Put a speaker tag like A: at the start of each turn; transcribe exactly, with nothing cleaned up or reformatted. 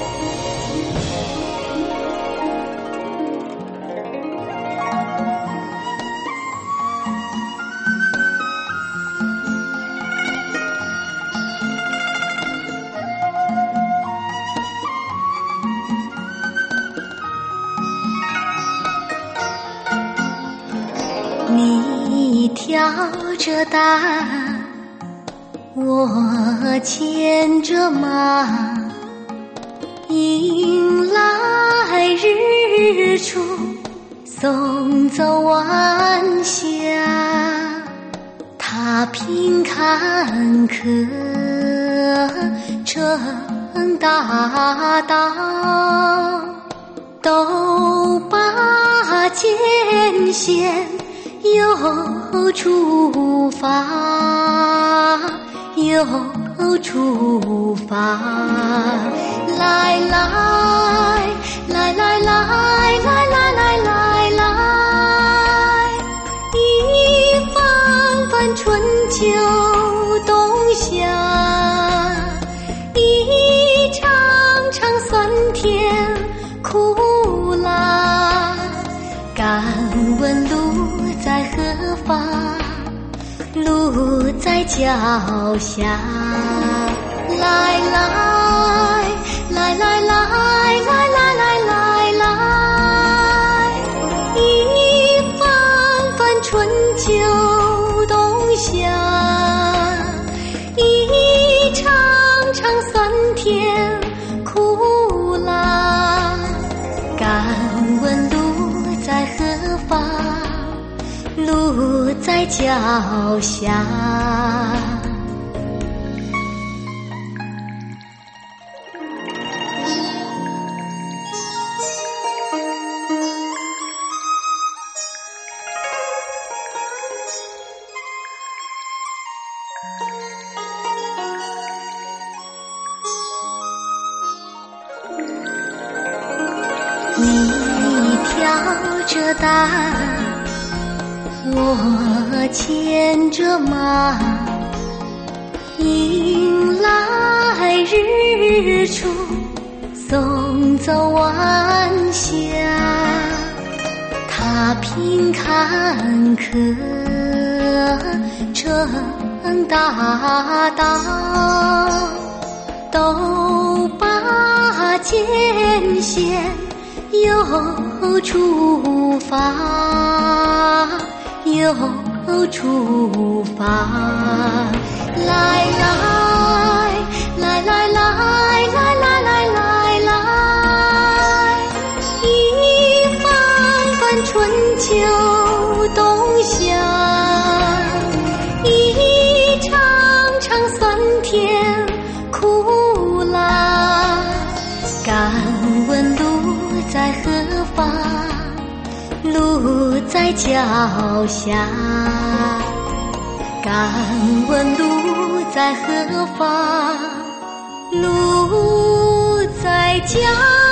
A: 你挑着担，我牵着马，迎来日出，送走晚霞。踏平坎坷，撑大道，都把艰险又出发，又出发，来来来来来来来来来来，一番番春秋冬夏，一场场酸甜苦辣，敢问路在何方？路在脚下。来来来来来来来来来来，一番番春秋冬夏，一场场酸甜苦辣，敢问路在何方？路在脚下。你挑着担，我牵着马，迎来日出，送走晚霞。踏平坎坷，撑大道，都把艰险又出发，又出发，来来来来来来来来来来，一番番春秋冬夏，一场场酸甜苦辣，敢问路在何方？路在脚下。敢问路在何方？路在脚下。